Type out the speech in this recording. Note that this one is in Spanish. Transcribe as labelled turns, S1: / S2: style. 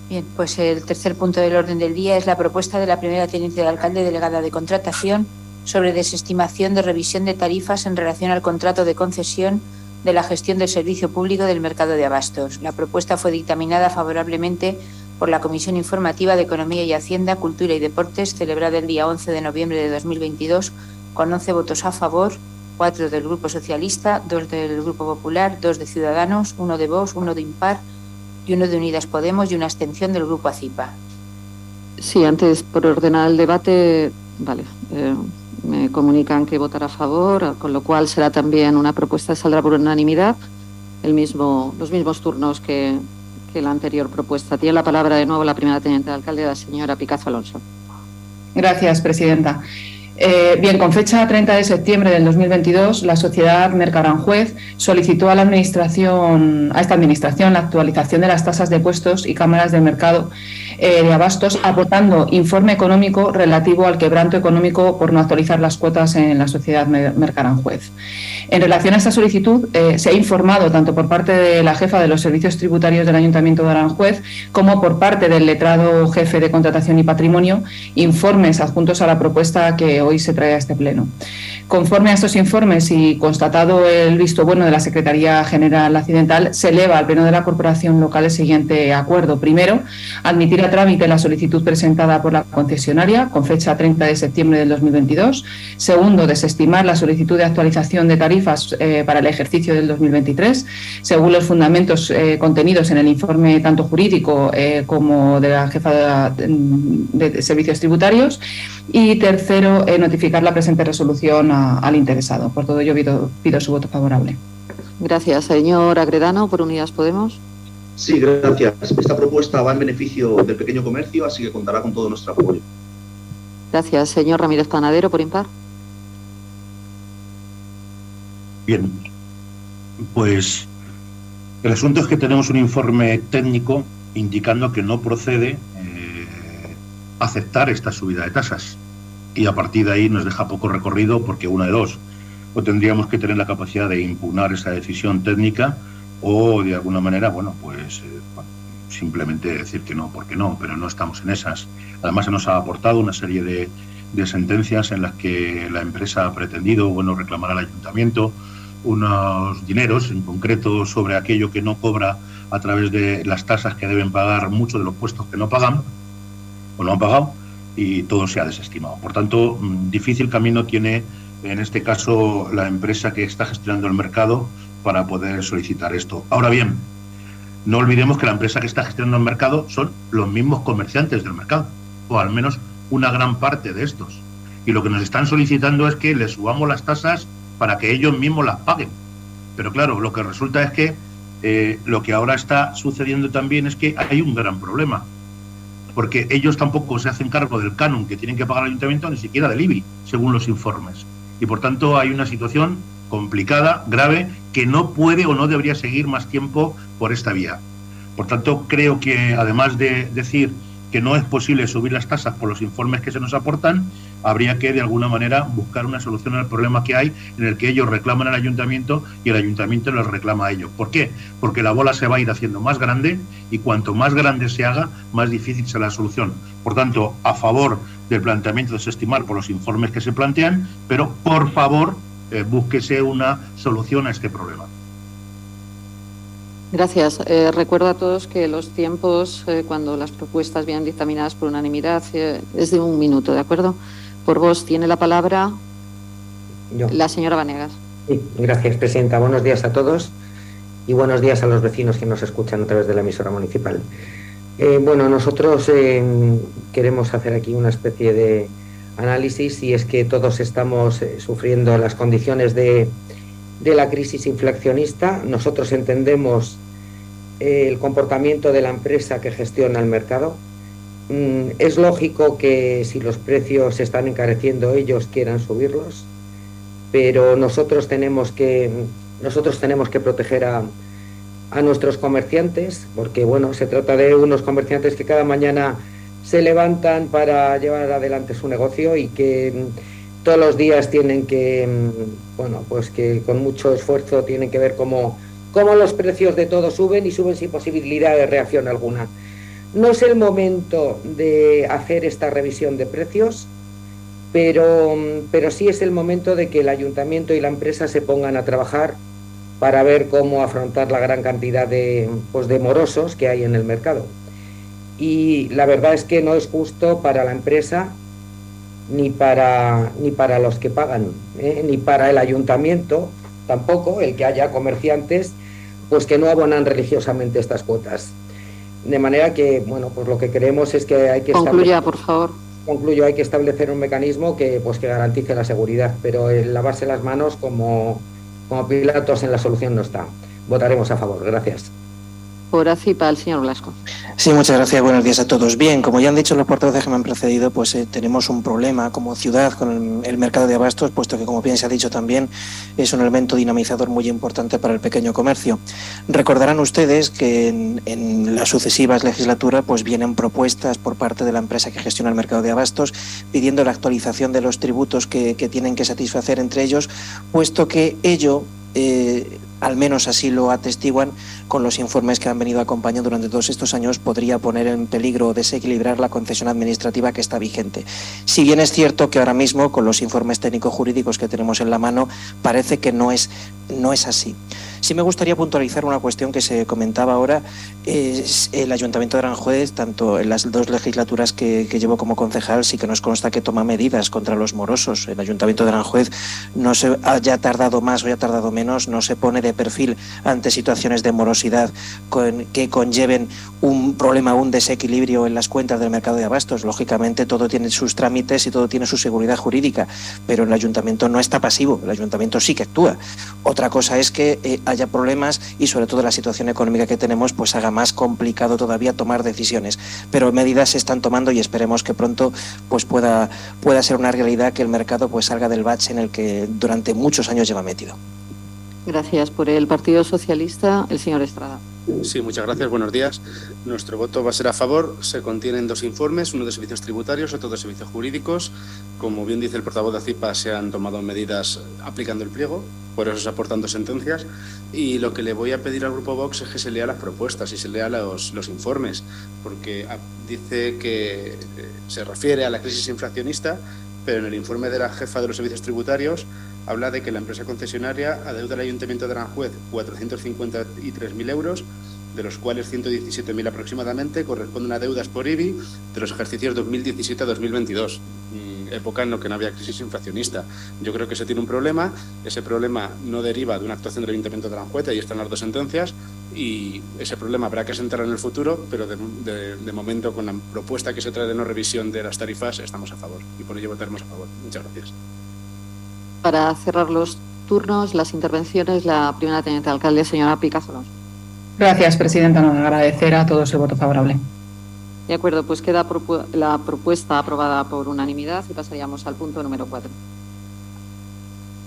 S1: Bien, pues el tercer punto del orden del día es la propuesta de la primera teniente de alcalde delegada de contratación sobre desestimación de revisión de tarifas en relación al contrato de concesión de la gestión del servicio público del mercado de abastos. La propuesta fue dictaminada favorablemente por la Comisión Informativa de Economía y Hacienda, Cultura y Deportes, celebrada el día 11 de noviembre de 2022, con 11 votos a favor, 4 del Grupo Socialista, 2 del Grupo Popular, 2 de Ciudadanos, 1 de Vox, 1 de Impar y 1 de Unidas Podemos y una abstención del Grupo ACIPA.
S2: Sí, antes, por ordenar el debate, vale, me comunican que votará a favor, con lo cual será también una propuesta que saldrá por unanimidad, los mismos turnos que la anterior propuesta. Tiene la palabra de nuevo la primera teniente de alcalde, la señora Picazo Alonso.
S3: Gracias, presidenta. Bien, con fecha 30 de septiembre del 2022, la sociedad Mercaranjuez solicitó a esta administración la actualización de las tasas de puestos y cámaras de mercado de abastos, aportando informe económico relativo al quebranto económico por no actualizar las cuotas en la sociedad Mercaranjuez. En relación a esta solicitud, se ha informado tanto por parte de la jefa de los servicios tributarios del Ayuntamiento de Aranjuez como por parte del letrado jefe de contratación y patrimonio, informes adjuntos a la propuesta que hoy se trae a este pleno. Conforme a estos informes y constatado el visto bueno de la Secretaría General Accidental, se eleva al Pleno de la Corporación Local el siguiente acuerdo. Primero, admitir a trámite la solicitud presentada por la concesionaria con fecha 30 de septiembre del 2022. Segundo, desestimar la solicitud de actualización de tarifas para el ejercicio del 2023, según los fundamentos contenidos en el informe tanto jurídico como de la jefa de servicios tributarios. Y tercero, notificar la presente resolución al interesado. Por todo ello, pido su voto favorable.
S2: Gracias. Señor Agredano, por Unidas Podemos.
S4: Sí, gracias. Esta propuesta va en beneficio del pequeño comercio, así que contará con todo nuestro apoyo.
S2: Gracias. Señor Ramírez Panadero, por Impar.
S5: Bien, pues el asunto es que tenemos un informe técnico indicando que no procede aceptar esta subida de tasas, y a partir de ahí nos deja poco recorrido, porque una de dos: o tendríamos que tener la capacidad de impugnar esa decisión técnica, o de alguna manera, simplemente decir que no, porque no, pero no estamos en esas. Además, se nos ha aportado una serie de sentencias en las que la empresa ha pretendido reclamar al ayuntamiento unos dineros, en concreto sobre aquello que no cobra a través de las tasas que deben pagar muchos de los puestos que no pagan o no han pagado, y todo se ha desestimado. Por tanto, difícil camino tiene en este caso la empresa que está gestionando el mercado para poder solicitar esto. Ahora bien, no olvidemos que la empresa que está gestionando el mercado son los mismos comerciantes del mercado, o al menos una gran parte de estos. Y lo que nos están solicitando es que les subamos las tasas para que ellos mismos las paguen. Pero claro, lo que resulta es que lo que ahora está sucediendo también es que hay un gran problema, porque ellos tampoco se hacen cargo del canon que tienen que pagar al ayuntamiento, ni siquiera del IBI, según los informes. Y por tanto hay una situación complicada, grave, que no puede o no debería seguir más tiempo por esta vía. Por tanto, creo que además de decir que no es posible subir las tasas por los informes que se nos aportan, habría que de alguna manera buscar una solución al problema que hay, en el que ellos reclaman al ayuntamiento y el ayuntamiento los reclama a ellos. ¿Por qué? Porque la bola se va a ir haciendo más grande, y cuanto más grande se haga, más difícil será la solución. Por tanto, a favor del planteamiento de desestimar por los informes que se plantean, pero por favor búsquese una solución a este problema.
S2: Gracias. Recuerdo a todos que los tiempos, cuando las propuestas vienen dictaminadas por unanimidad, es de 1 minuto, ¿de acuerdo? Por vos tiene la palabra la señora Vanegas.
S6: Sí, gracias, presidenta. Buenos días a todos y buenos días a los vecinos que nos escuchan a través de la emisora municipal. Nosotros queremos hacer aquí una especie de análisis, y es que todos estamos sufriendo las condiciones de la crisis inflacionista. Nosotros entendemos el comportamiento de la empresa que gestiona el mercado. Es lógico que si los precios se están encareciendo, ellos quieran subirlos, pero nosotros tenemos que proteger a nuestros comerciantes, porque se trata de unos comerciantes que cada mañana se levantan para llevar adelante su negocio y que todos los días tienen que, que con mucho esfuerzo tienen que ver cómo los precios de todo suben, y suben sin posibilidad de reacción alguna. No es el momento de hacer esta revisión de precios, pero sí es el momento de que el ayuntamiento y la empresa se pongan a trabajar para ver cómo afrontar la gran cantidad de morosos que hay en el mercado. Y la verdad es que no es justo para la empresa ni para los que pagan, ni para el ayuntamiento tampoco, el que haya comerciantes pues que no abonan religiosamente estas cuotas. De manera que, bueno, pues lo que creemos es que hay que
S2: concluya, por favor.
S6: Concluyo, hay que establecer un mecanismo que garantice la seguridad, pero el lavarse las manos como Pilatos en la solución no está. Votaremos a favor. Gracias.
S2: Por ACIPA, el señor Blasco.
S7: Sí, muchas gracias. Buenos días a todos. Bien, como ya han dicho los portavoces que me han precedido, pues tenemos un problema como ciudad con el mercado de abastos, puesto que, como bien se ha dicho también, es un elemento dinamizador muy importante para el pequeño comercio. Recordarán ustedes que en las sucesivas legislaturas pues vienen propuestas por parte de la empresa que gestiona el mercado de abastos pidiendo la actualización de los tributos que tienen que satisfacer entre ellos, puesto que ello al menos así lo atestiguan con los informes que han venido acompañando durante todos estos años, podría poner en peligro o desequilibrar la concesión administrativa que está vigente. Si bien es cierto que ahora mismo, con los informes técnico-jurídicos que tenemos en la mano, parece que no es así. Sí me gustaría puntualizar una cuestión que se comentaba ahora. El Ayuntamiento de Aranjuez, tanto en las dos legislaturas que llevo como concejal, sí que nos consta que toma medidas contra los morosos. El Ayuntamiento de Aranjuez no se haya tardado más o haya tardado menos, no se pone de perfil ante situaciones de morosidad que conlleven un problema, un desequilibrio en las cuentas del mercado de abastos. Lógicamente todo tiene sus trámites y todo tiene su seguridad jurídica, pero el Ayuntamiento no está pasivo, el Ayuntamiento sí que actúa. Otra cosa es que haya problemas y sobre todo la situación económica que tenemos pues haga más complicado todavía tomar decisiones, pero medidas se están tomando y esperemos que pronto pues pueda ser una realidad que el mercado pues salga del bache en el que durante muchos años lleva metido.
S2: Gracias. Por el Partido Socialista, el señor Estrada.
S8: Sí, muchas gracias. Buenos días. Nuestro voto va a ser a favor. Se contienen dos informes, uno de servicios tributarios, otro de servicios jurídicos. Como bien dice el portavoz de ACIPA, se han tomado medidas aplicando el pliego, por eso se aportan dos sentencias. Y lo que le voy a pedir al Grupo Vox es que se lea las propuestas y se lea los informes, porque dice que se refiere a la crisis inflacionista, pero en el informe de la jefa de los servicios tributarios habla de que la empresa concesionaria adeuda al Ayuntamiento de Aranjuez 453.000 euros, de los cuales 117.000 aproximadamente corresponden a deudas por IBI de los ejercicios 2017 a 2022, época en la que no había crisis inflacionista. Yo creo que se tiene un problema, ese problema no deriva de una actuación del Ayuntamiento de Aranjuez, ahí están las dos sentencias, y ese problema habrá que sentar en el futuro, pero de momento con la propuesta que se trae de no revisión de las tarifas estamos a favor, y por ello votaremos a favor. Muchas gracias.
S2: Para cerrar los turnos, las intervenciones, la primera teniente alcalde, señora Picazo.
S3: Gracias, presidenta. Agradecer a todos el voto favorable.
S2: De acuerdo, pues queda la propuesta aprobada por unanimidad y pasaríamos al punto número 4.